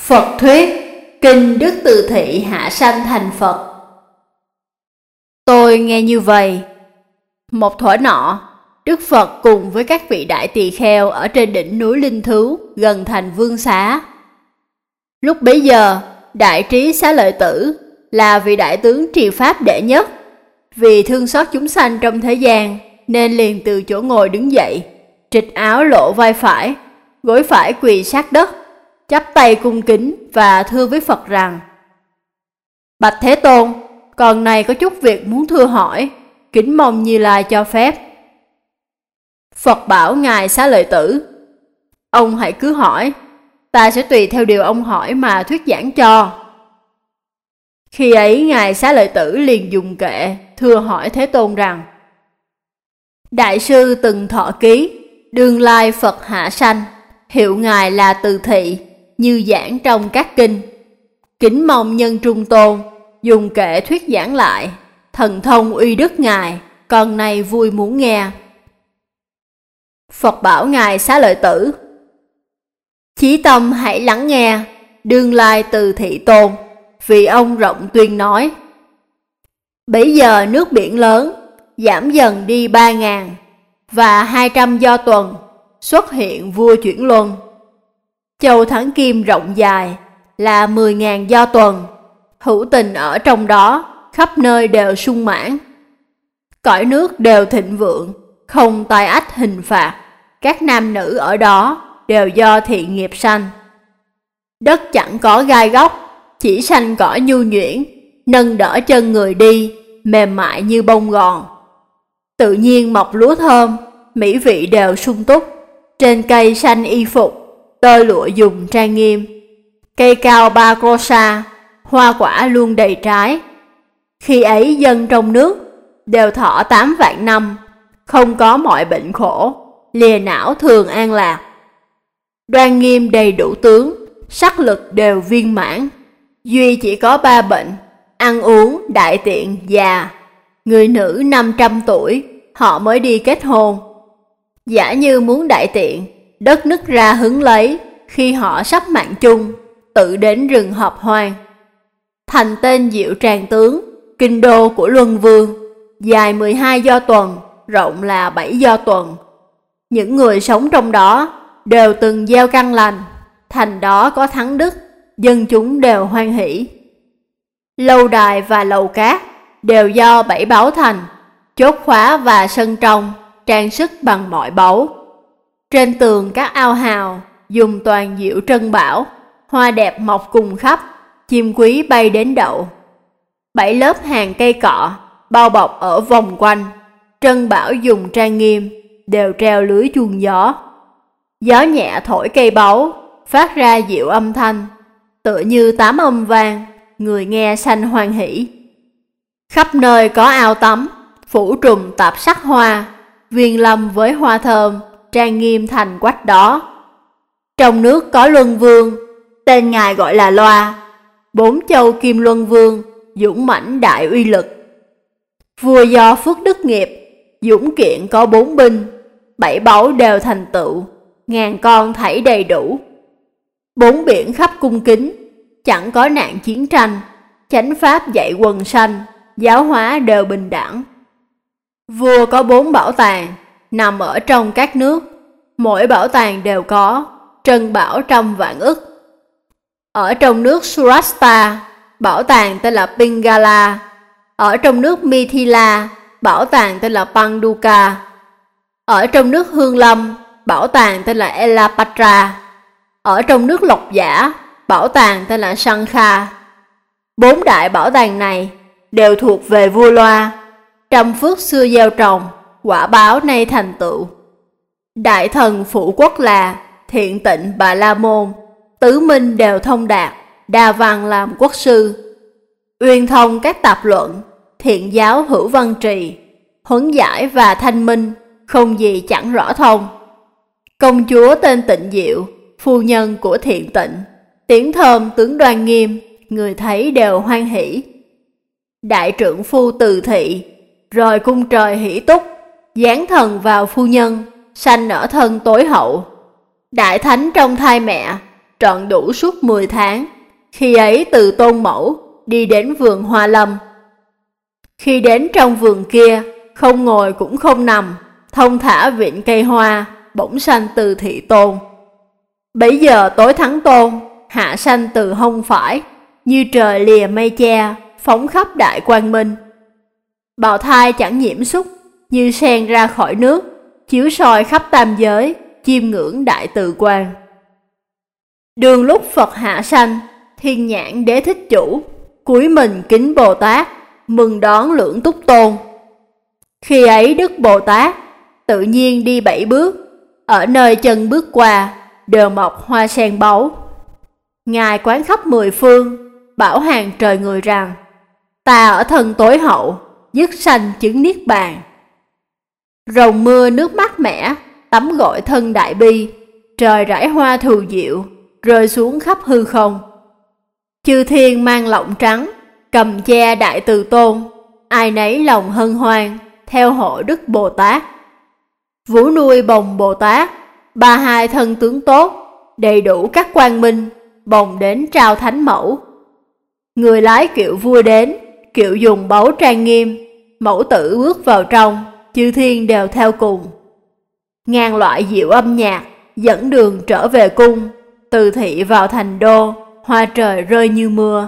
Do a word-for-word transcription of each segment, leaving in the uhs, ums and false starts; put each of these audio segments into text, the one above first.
Phật thuyết, Kinh Đức Từ Thị hạ sanh thành Phật. Tôi nghe như vậy. Một thuở nọ, Đức Phật cùng với các vị đại tỳ kheo ở trên đỉnh núi Linh Thứu gần thành Vương Xá. Lúc bấy giờ, Đại Trí Xá Lợi Tử là vị đại tướng trì pháp đệ nhất. Vì thương xót chúng sanh trong thế gian nên liền từ chỗ ngồi đứng dậy, trịch áo lộ vai phải, gối phải quỳ sát đất, chắp tay cung kính và thưa với Phật rằng: Bạch Thế Tôn, con này có chút việc muốn thưa hỏi, kính mong Như Lai cho phép. Phật bảo Ngài Xá Lợi Tử: Ông hãy cứ hỏi, ta sẽ tùy theo điều ông hỏi mà thuyết giảng cho. Khi ấy Ngài Xá Lợi Tử liền dùng kệ thưa hỏi Thế Tôn rằng: Đại sư từng thọ ký, đương lai Phật hạ sanh, hiệu Ngài là Từ Thị, như giảng trong các kinh. Kính mong nhân Trung Tôn dùng kệ thuyết giảng lại, thần thông uy đức Ngài, con này vui muốn nghe. Phật bảo Ngài Xá Lợi Tử: Chí tâm hãy lắng nghe, đương lai Từ Thị Tôn, vì ông rộng tuyên nói. Bấy giờ nước biển lớn giảm dần đi ba ngàn, và hai trăm do tuần xuất hiện vua chuyển luân. Châu Thắng Kim rộng dài là mười ngàn do tuần, hữu tình ở trong đó khắp nơi đều sung mãn. Cõi nước đều thịnh vượng, không tai ách hình phạt, các nam nữ ở đó đều do thiện nghiệp sanh. Đất chẳng có gai góc, chỉ sanh cỏ nhu nhuyễn, nâng đỡ chân người đi, mềm mại như bông gòn. Tự nhiên mọc lúa thơm, mỹ vị đều sung túc. Trên cây xanh y phục, tơ lụa dùng trang nghiêm. Cây cao ba cô sa, hoa quả luôn đầy trái. Khi ấy dân trong nước đều thọ tám vạn năm, không có mọi bệnh khổ, lìa não thường an lạc. Đoan nghiêm đầy đủ tướng, sắc lực đều viên mãn. Duy chỉ có ba bệnh: ăn uống, đại tiện, già. Người nữ năm trăm tuổi, họ mới đi kết hôn. Giả như muốn đại tiện, đất nứt ra hứng lấy, khi họ sắp mạng chung, tự đến rừng hợp hoang. Thành tên Diệu Tràng Tướng, kinh đô của Luân Vương, dài mười hai do tuần, rộng là bảy do tuần. Những người sống trong đó đều từng gieo căn lành, thành đó có thắng đức, dân chúng đều hoan hỷ. Lâu đài và lầu cát đều do bảy báu thành, chốt khóa và sân trong trang sức bằng mọi báu. Trên tường các ao hào dùng toàn diệu trân bảo, hoa đẹp mọc cùng khắp, chim quý bay đến đậu. Bảy lớp hàng cây cọ bao bọc ở vòng quanh, trân bảo dùng trang nghiêm, đều treo lưới chuông gió. Gió nhẹ thổi cây báu, phát ra diệu âm thanh, tựa như tám âm vang, người nghe sanh hoan hỷ. Khắp nơi có ao tắm, phủ trùm tạp sắc hoa, viên lâm với hoa thơm, trang nghiêm thành quách đó. Trong nước có Luân Vương, tên ngài gọi là Loa. Bốn châu Kim Luân Vương, dũng mãnh đại uy lực. Vua do phước đức nghiệp, dũng kiện có bốn binh, bảy báu đều thành tựu, ngàn con thảy đầy đủ. Bốn biển khắp cung kính, chẳng có nạn chiến tranh, chánh pháp dạy quần sanh, giáo hóa đều bình đẳng. Vua có bốn bảo tàng, nằm ở trong các nước, mỗi bảo tàng đều có trân bảo trăm vạn ức. Ở trong nước Surashta, bảo tàng tên là Pingala. Ở trong nước Mithila, bảo tàng tên là Panduka. Ở trong nước Hương Lâm, bảo tàng tên là Elapatra. Ở trong nước Lộc Giả, bảo tàng tên là Sankha. Bốn đại bảo tàng này đều thuộc về vua Loa. Trăm phước xưa gieo trồng, quả báo nay thành tựu. Đại thần phụ quốc là Thiện Tịnh Bà La Môn, tứ minh đều thông đạt, đa văn làm quốc sư. Uyên thông các tạp luận, thiện giáo hữu văn trì, huấn giải và thanh minh, không gì chẳng rõ thông. Công chúa tên Tịnh Diệu, phu nhân của Thiện Tịnh, tiếng thơm tướng đoan nghiêm, người thấy đều hoan hỷ. Đại trượng phu Từ Thị, rồi cung trời hỷ túc, giáng thần vào phu nhân, sanh ở thân tối hậu. Đại thánh trong thai mẹ, trọn đủ suốt mười tháng. Khi ấy Từ Tôn Mẫu đi đến vườn Hoa Lâm. Khi đến trong vườn kia, không ngồi cũng không nằm, thông thả vịn cây hoa, bỗng sanh từ Thị Tôn. Bấy giờ tối thắng tôn, hạ sanh từ hông phải, như trời lìa mây che, phóng khắp đại quang minh. Bào thai chẳng nhiễm xúc, như sen ra khỏi nước, chiếu soi khắp tam giới, chiêm ngưỡng đại từ quang. Đường lúc Phật hạ sanh, Thiên Nhãn Đế Thích Chủ, cúi mình kính Bồ Tát, mừng đón Lưỡng Túc Tôn. Khi ấy Đức Bồ Tát tự nhiên đi bảy bước, ở nơi chân bước qua đều mọc hoa sen báu. Ngài quán khắp mười phương, bảo hàng trời người rằng: ta ở thân tối hậu, dứt sanh chứng niết bàn. Rồng mưa nước mát mẻ, tắm gội thân đại bi, trời rải hoa thù diệu, rơi xuống khắp hư không. Chư thiên mang lọng trắng, cầm che đại từ tôn, ai nấy lòng hân hoan, theo hộ Đức Bồ Tát. Vú nuôi bồng Bồ Tát, ba hai thân tướng tốt, đầy đủ các quang minh, bồng đến trao thánh mẫu. Người lái kiệu vua đến, kiệu dùng báu trang nghiêm, mẫu tử bước vào trong, chư thiên đều theo cùng. Ngàn loại diệu âm nhạc, dẫn đường trở về cung, từ thị vào thành đô, hoa trời rơi như mưa.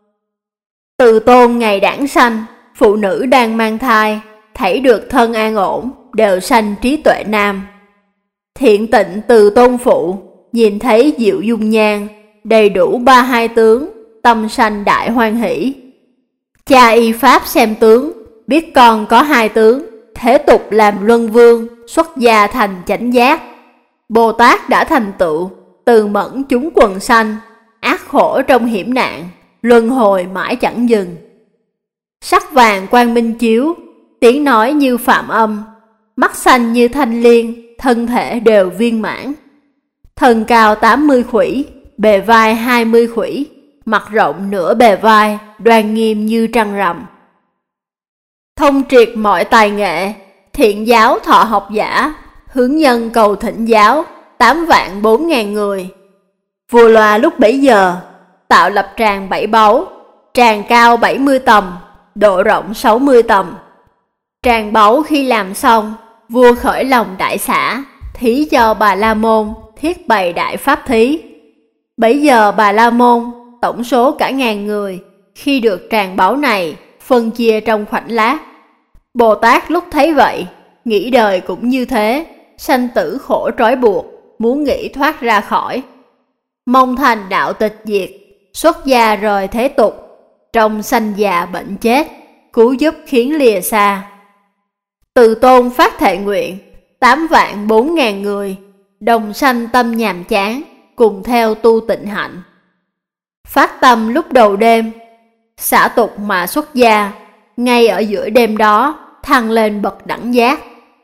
Từ tôn ngày đản sanh, phụ nữ đang mang thai, thảy được thân an ổn, đều sanh trí tuệ nam. Thiện tịnh Từ Tôn phụ, nhìn thấy diệu dung nhan, đầy đủ ba hai tướng, tâm sanh đại hoan hỷ. Cha y pháp xem tướng, biết con có hai tướng, thế tục làm luân vương, xuất gia thành chánh giác. Bồ Tát đã thành tựu, từ mẫn chúng quần sanh, ác khổ trong hiểm nạn, luân hồi mãi chẳng dừng. Sắc vàng quang minh chiếu, tiếng nói như phạm âm, mắt xanh như thanh liên, thân thể đều viên mãn. Thân cao tám mươi khuỷu, bề vai hai mươi khuỷu, mặt rộng nửa bề vai, đoan nghiêm như trăng rằm. Thông triệt mọi tài nghệ, thiện giáo thọ học giả, hướng nhân cầu thỉnh giáo, tám vạn bốn ngàn người. Vua Loa lúc bấy giờ, tạo lập tràng bảy báu, tràng cao bảy mươi tầm, độ rộng sáu mươi tầm. Tràng báu khi làm xong, vua khởi lòng đại xả, thí cho Bà La Môn thiết bày đại pháp thí. Bấy giờ Bà La Môn, tổng số cả ngàn người, khi được tràng báu này, phân chia trong khoảnh lát. Bồ Tát lúc thấy vậy, nghĩ đời cũng như thế, sanh tử khổ trói buộc, muốn nghĩ thoát ra khỏi. Mong thành đạo tịch diệt, xuất gia rời thế tục, trong sanh già bệnh chết, cứu giúp khiến lìa xa. Từ tôn phát thệ nguyện, tám vạn bốn ngàn người, đồng sanh tâm nhàm chán, cùng theo tu tịnh hạnh. Phát tâm lúc đầu đêm, xả tục mà xuất gia, ngay ở giữa đêm đó, thăng lên bậc đẳng giác.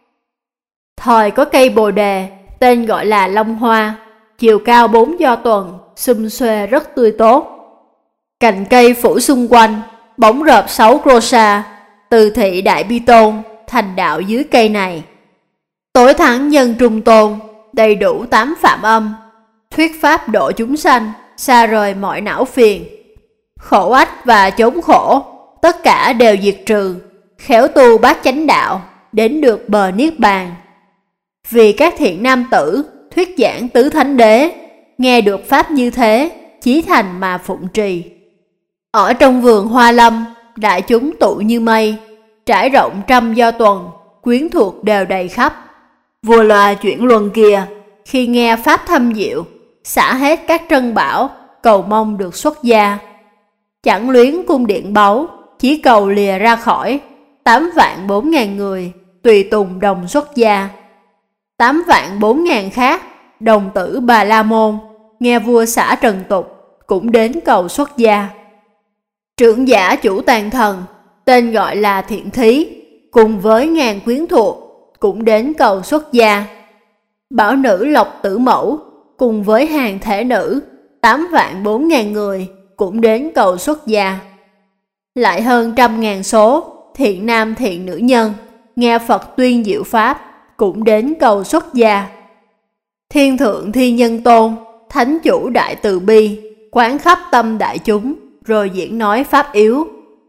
Thời có cây bồ đề, tên gọi là Long Hoa, chiều cao bốn do tuần, xum xuê rất tươi tốt. Cành cây phủ xung quanh, bóng rợp sáu krosa, từ thị đại bi tôn, thành đạo dưới cây này. Tối thắng nhân trung tôn, đầy đủ tám phạm âm, thuyết pháp độ chúng sanh, xa rời mọi não phiền. Khổ ách và chốn khổ, tất cả đều diệt trừ, khéo tu bát chánh đạo, đến được bờ niết bàn. Vì các thiện nam tử, thuyết giảng tứ thánh đế, nghe được pháp như thế, chí thành mà phụng trì. Ở trong vườn Hoa Lâm, đại chúng tụ như mây, trải rộng trăm do tuần, quyến thuộc đều đầy khắp. Vua Loa chuyển luân kia, khi nghe pháp thâm diệu, xả hết các trân bảo, cầu mong được xuất gia. Chẳng luyến cung điện báu, chỉ cầu lìa ra khỏi, tám vạn bốn ngàn người, tùy tùng đồng xuất gia. Tám vạn bốn ngàn khác, đồng tử Bà La Môn, nghe vua xả trần tục, cũng đến cầu xuất gia. Trưởng giả chủ tàn thần, tên gọi là Thiện Thí, cùng với ngàn quyến thuộc, cũng đến cầu xuất gia. Bảo nữ Lộc Tử Mẫu, cùng với hàng thể nữ, tám vạn bốn ngàn người, cũng đến cầu xuất gia. Lại hơn trăm ngàn số, thiện nam thiện nữ nhân, nghe Phật tuyên diệu pháp, cũng đến cầu xuất gia. Thiên thượng Thi Nhân Tôn, thánh chủ đại từ bi, quán khắp tâm đại chúng, rồi diễn nói pháp yếu.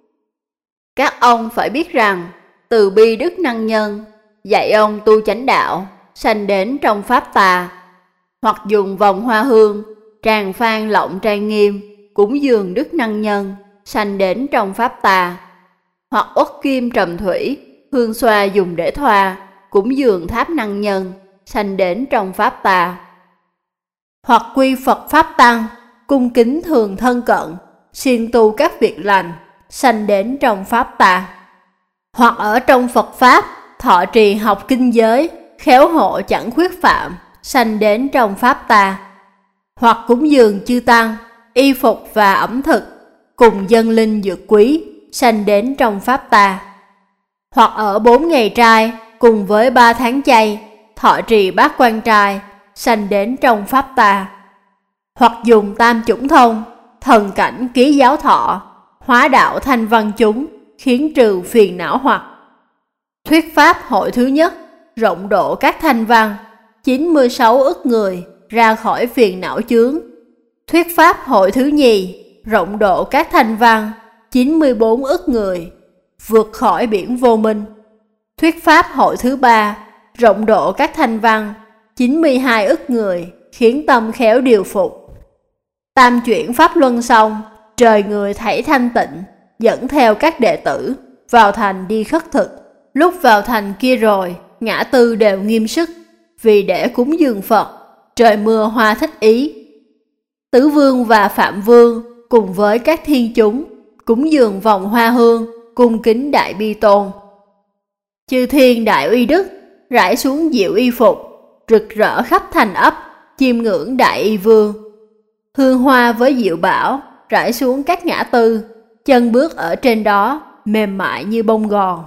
Các ông phải biết rằng, từ bi đức năng nhân, dạy ông tu chánh đạo, sanh đến trong pháp tà. Hoặc dùng vòng hoa hương, tràng phan lộng trang nghiêm, cúng dường đức năng nhân, sanh đến trong pháp tà. Hoặc uất kim trầm thủy, hương xoa dùng để thoa, cúng dường tháp năng nhân, sanh đến trong pháp tà. Hoặc quy Phật pháp tăng, cung kính thường thân cận, siêng tu các việc lành, sanh đến trong pháp tà. Hoặc ở trong Phật pháp, thọ trì học kinh giới, khéo hộ chẳng khuyết phạm, sanh đến trong pháp tà. Hoặc cúng dường chư tăng, y phục và ẩm thực, cùng dâng linh dược quý, sanh đến trong pháp tà. Hoặc ở bốn ngày trai, cùng với ba tháng chay, thọ trì bát quan trai, sanh đến trong pháp tà. Hoặc dùng tam chủng thông, thần cảnh ký giáo thọ, hóa đạo thanh văn chúng, khiến trừ phiền não hoặc. Thuyết pháp hội thứ nhất, rộng độ các thanh văn, chín mươi sáu ức người, ra khỏi phiền não chướng. Thuyết pháp hội thứ nhì, rộng độ các thanh văn, chín mươi bốn ức người, vượt khỏi biển vô minh. Thuyết pháp hội thứ ba, rộng độ các thanh văn, chín mươi hai ức người, khiến tâm khéo điều phục. Tam chuyển pháp luân xong, trời người thảy thanh tịnh, dẫn theo các đệ tử, vào thành đi khất thực. Lúc vào thành kia rồi, ngã tư đều nghiêm sức, vì để cúng dường Phật, trời mưa hoa thích ý. Tứ vương và Phạm vương, cùng với các thiên chúng, cúng dường vòng hoa hương, cung kính đại bi tôn. Chư thiên đại uy đức, rải xuống diệu y phục, rực rỡ khắp thành ấp, chiêm ngưỡng đại y vương. Hương hoa với diệu bảo, rải xuống các ngã tư, chân bước ở trên đó, mềm mại như bông gòn.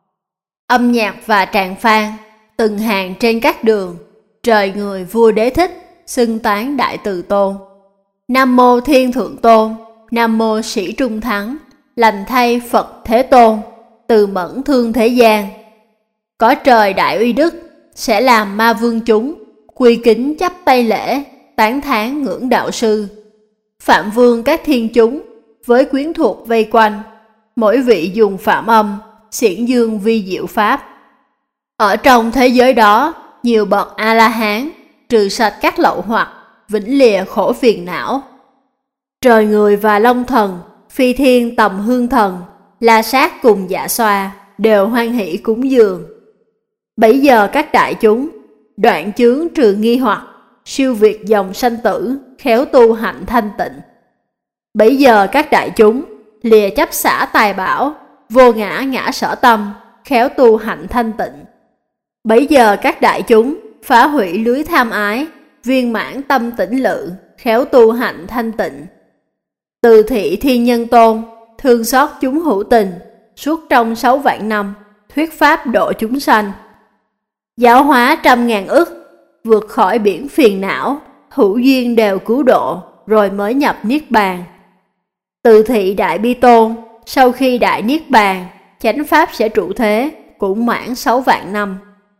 Âm nhạc và tràng phan, từng hàng trên các đường, trời người vua đế thích, xưng tán đại từ tôn. Nam mô Thiên Thượng Tôn, Nam mô Sĩ Trung Thắng, lành thay Phật Thế Tôn, từ mẫn thương thế gian. Có trời đại uy đức, sẽ làm ma vương chúng, quy kính chắp tay lễ, tán thán ngưỡng đạo sư. Phạm vương các thiên chúng, với quyến thuộc vây quanh, mỗi vị dùng phạm âm, xiển dương vi diệu pháp. Ở trong thế giới đó, nhiều bậc A-la-hán, trừ sạch các lậu hoặc, vĩnh lìa khổ phiền não. Trời người và long thần, phi thiên tầm hương thần, la sát cùng dạ xoa, đều hoan hỷ cúng dường. Bấy giờ các đại chúng, đoạn chướng trừ nghi hoặc, siêu việt dòng sanh tử, khéo tu hạnh thanh tịnh. Bấy giờ các đại chúng, lìa chấp xả tài bảo, vô ngã ngã sở tâm, khéo tu hạnh thanh tịnh. Bấy giờ các đại chúng, phá hủy lưới tham ái, viên mãn tâm tĩnh lự, khéo tu hạnh thanh tịnh. Từ thị thiên nhân tôn, thương xót chúng hữu tình, suốt trong sáu vạn năm, thuyết pháp độ chúng sanh. Giáo hóa trăm ngàn ức, vượt khỏi biển phiền não, hữu duyên đều cứu độ, rồi mới nhập niết bàn. Từ thị đại bi tôn, sau khi đại niết bàn, chánh pháp sẽ trụ thế, cũng mãn sáu vạn năm.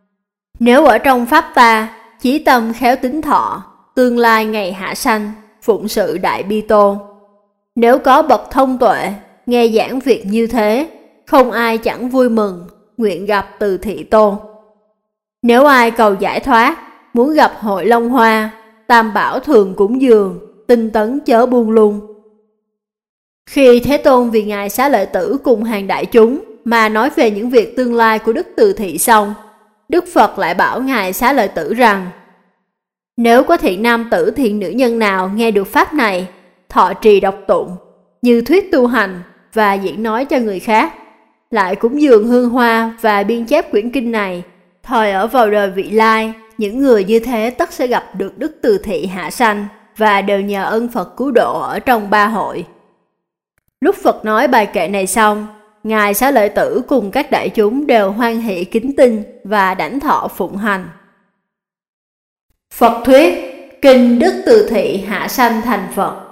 Nếu ở trong pháp ta, chí tâm khéo tính thọ, tương lai ngày hạ sanh, phụng sự đại bi tôn. Nếu có bậc thông tuệ, nghe giảng việc như thế, không ai chẳng vui mừng, nguyện gặp từ thị tôn. Nếu ai cầu giải thoát, muốn gặp hội Long Hoa, Tam Bảo thường cúng dường, tinh tấn chớ buông lung. Khi Thế Tôn vì Ngài Xá Lợi Tử cùng hàng đại chúng mà nói về những việc tương lai của Đức Từ Thị xong, Đức Phật lại bảo Ngài Xá Lợi Tử rằng: nếu có thiện nam tử thiện nữ nhân nào nghe được pháp này, thọ trì đọc tụng, như thuyết tu hành và diễn nói cho người khác, lại cúng dường hương hoa và biên chép quyển kinh này, thời ở vào đời vị lai, những người như thế tất sẽ gặp được Đức Từ Thị hạ sanh và đều nhờ ân Phật cứu độ ở trong ba hội. Lúc Phật nói bài kệ này xong, Ngài Xá Lợi Tử cùng các đại chúng đều hoan hỷ kính tin và đảnh thọ phụng hành. Phật thuyết Kinh Đức Từ Thị hạ sanh thành Phật.